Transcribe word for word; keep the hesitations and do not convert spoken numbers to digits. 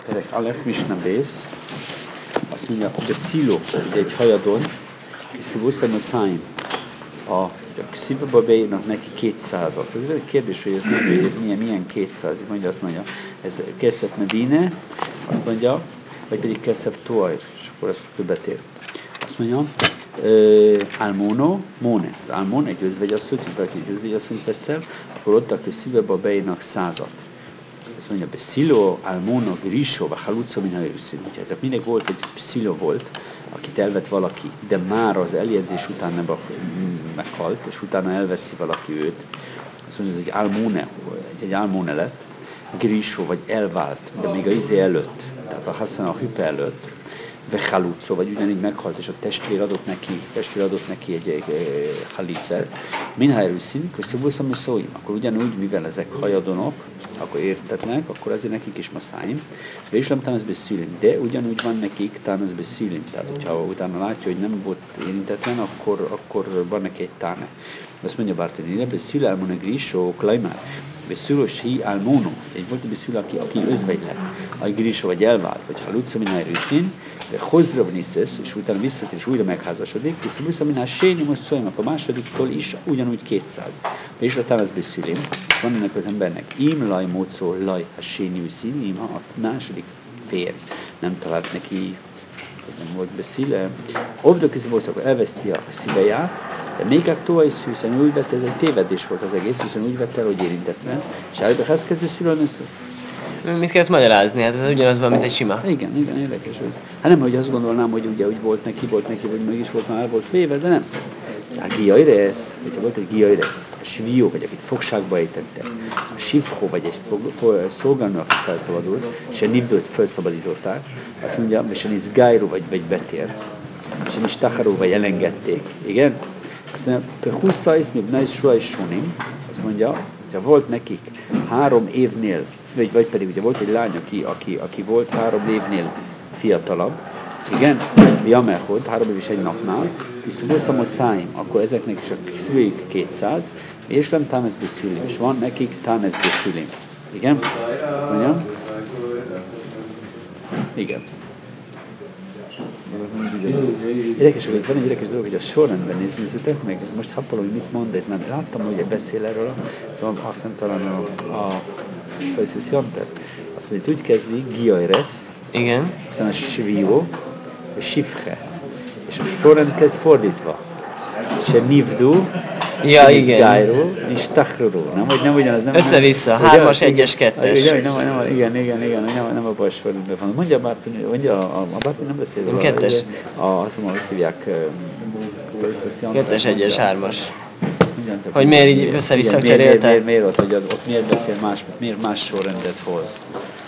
Terek Alef Misna Bész, azt mondja, hogy a sziló, ugye egy hajadon, és szívószem a szájm, a szívbe beírnak neki kétszázat. Ez egy kérdés, hogy ez, nem, ez milyen, milyen kétszáz, mondja, azt mondja, ez Kesef Medine, azt mondja, vagy pedig Kesef Toair, és akkor ez többet ér. Azt mondja, Almono, Móne, az Almon, egy özvegyasszonyt, hogy valaki egy özvegyasszonyt veszel, akkor ott, aki szívebe beírnak százat. Azt mondja, Beszilo, Almono, Grisho, vagy Haluco, min hajösszín. Hogyha ezek mindig volt, egy Beszilo volt, akit elvett valaki, de már az eljegyzés után nem meghalt, és utána elveszi valaki őt. Azt mondja, ez egy Almone, egy, egy Almone lett, Grisho, vagy elvált, de még a izé előtt, tehát a Hassan a hüpe előtt, Haluco, vagy ugyanígy meghalt, és a testvér adott neki, testvér adott neki egy, egy, egy halicet, minhájrűszín, köszönbúszom és szóim. Akkor ugyanúgy, mivel ezek hajadonok, akkor értetlenek, akkor azért nekik is maszáim. De is nem tánasz beszűlim, de ugyanúgy van nekik tánasz beszűlim. Tehát, hogyha utána látja, hogy nem volt érintetlen, akkor, akkor van neki egy táne. Azt mondja Bartolini, beszűl elmone grisó, klajmár, beszűlos hi almono. Egy volt egy beszűl, aki, aki özvegy lett, a grisó vagy elvált, vagy haluco minhájrűszín, de hozra vniszesz, és utána visszatér, és újra megházasodik, és vissza minden sényi, most szóljam, a másodiktól is ugyanúgy kétszáz. De is a az beszűlim, van ennek az embernek, im laj mócó laj a sényi szín, im a második férj nem talált neki, nem volt beszéle. Obdok is volt, akkor elveszti a szíveját, de még aktuál is, hiszen úgy vette, ez egy tévedés volt az egész, hiszen úgy vette el, hogy érintetlen, és elbehez kezd beszélni ezt. Mit kezd magyarázni? Hát ez ugyanaz van, mint egy sima. Igen, igen, érdekes. Hogy... Hát nem, hogy azt gondolnám, hogy ugye úgy volt neki, volt neki, vagy mégis volt, már volt véve, de nem. A giaires, hogyha volt egy giaires, a svió, vagy akit fogságba ejtettek, a sivho, vagy egy szolgálnő, akit felszabadult, és a nivdőt felszabadították, azt mondja, és a nizgájró, vagy, vagy betér, és a nistacharó, vagy elengedték. Igen? Azt mondja, pehusszajsz, még najsz soha is sonim, azt mondja, hogyha volt nekik három évnél, vagy, vagy pedig ugye volt egy lány, aki, aki, aki volt három évnél fiatalabb, igen, Jamechod, három év és egy napnál, és szubószam a száim, akkor ezeknek is a szüleik kétszáz, és nem támesz beszülim, és van nekik támesz beszülim. Igen? Azt mondjam? Igen. Érdekes, hogy van egy érdekes dolog, hogy a sorrendben nézzétek meg, most happolom, hogy mit mond, nem láttam, hogy beszél erről, szóval azt hiszem talán a, a Fajszviszjanter, azt mondja, úgy kezdi, Giaires, igen, utána a Svió, a Sivche, és a sorrend kezd fordítva, se Nivdu, ja, igen. Gájró, és Tachró, nem, hogy nem ugyanaz, nem. Össze-vissza, hármas, egyes, kettes. Igen, nem, nem, igen, igen, igen, nem, nem a bals sorrendben van. Mondja a Bartoni, mondja, a, a Bartoni nem beszél róla. Kettes. A, azt mondom, hogy hívják, kettes, egyes, hármas. Hogy miért így össze-vissza cseréltek? Miért, miért, miért, miért ott, hogy ott miért beszél más, miért más sorrendet hoz.